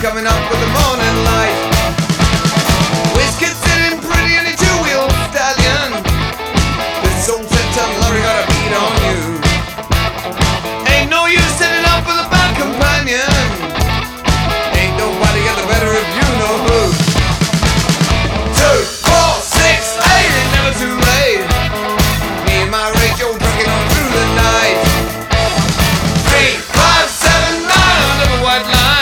coming up with the morning light. Whiskey sitting pretty in a two-wheel stallion. This old 10-ton lorry got a beat on you. Ain't no use setting up with a bad companion.